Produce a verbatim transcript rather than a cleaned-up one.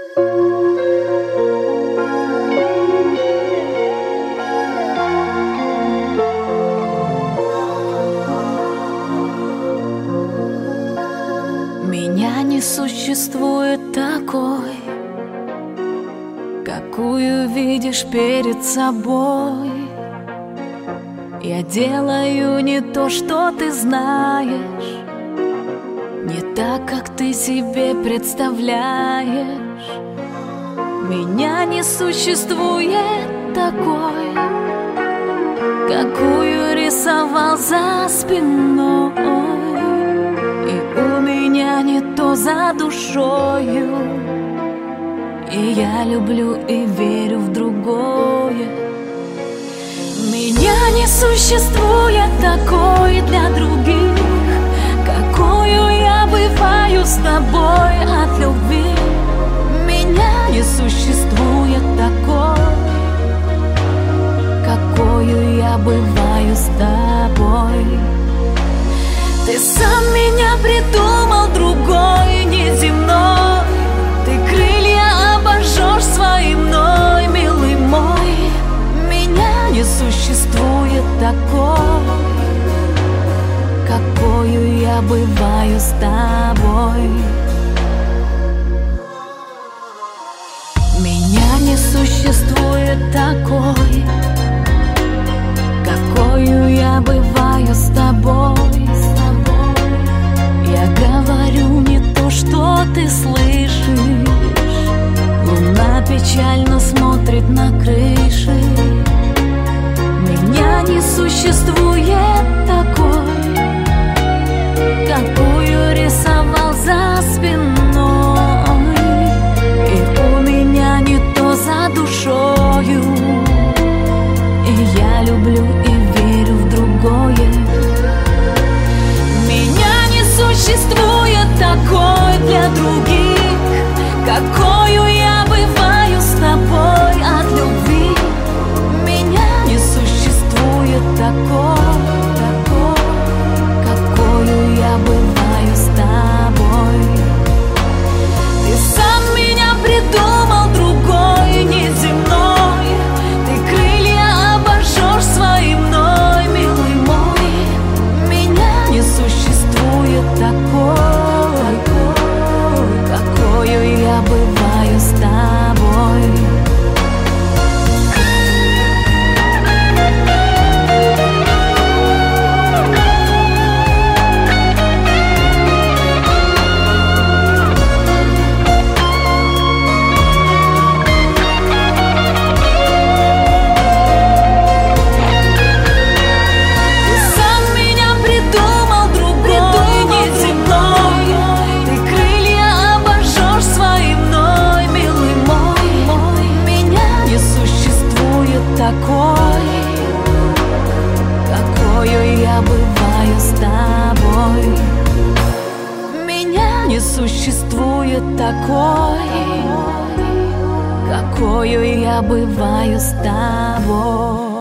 Меня не существует такой, какую видишь перед собой. Я делаю не то, что ты знаешь, не так, как ты себе представляешь. Меня не существует такой, какую рисовал за спиной. И у меня не то за душою, и я люблю и верю в другое. Меня не существует такой для других, какую я бываю с тобой от любви. Меня не существует такой, какую я бываю с тобой. Ты сам меня придумал другой, неземной. Ты крылья обожжешь своей мной, милый мой. Меня не существует такой, какую я бываю с тобой. Меня не существует такой, какую я бываю с тобой. Я говорю не то, что ты слышишь. Луна печально смотрит на крыши. Меня не существует такой, какую рисовал за спиной. И у меня не то за душою, и я люблю и верю в другое. Меня не существует такой для других, какую я бываю с тобой от любви. Меня не существует такой, такой, какую я бываю с тобой. Ты сам меня придумал другой, неземной. Ты крылья обожжешь своей мной, милый мой. Меня не существует такой, какую я бываю с тобой. Такой, какую я бываю с тобой. Меня не существует такой, какую я бываю с тобой.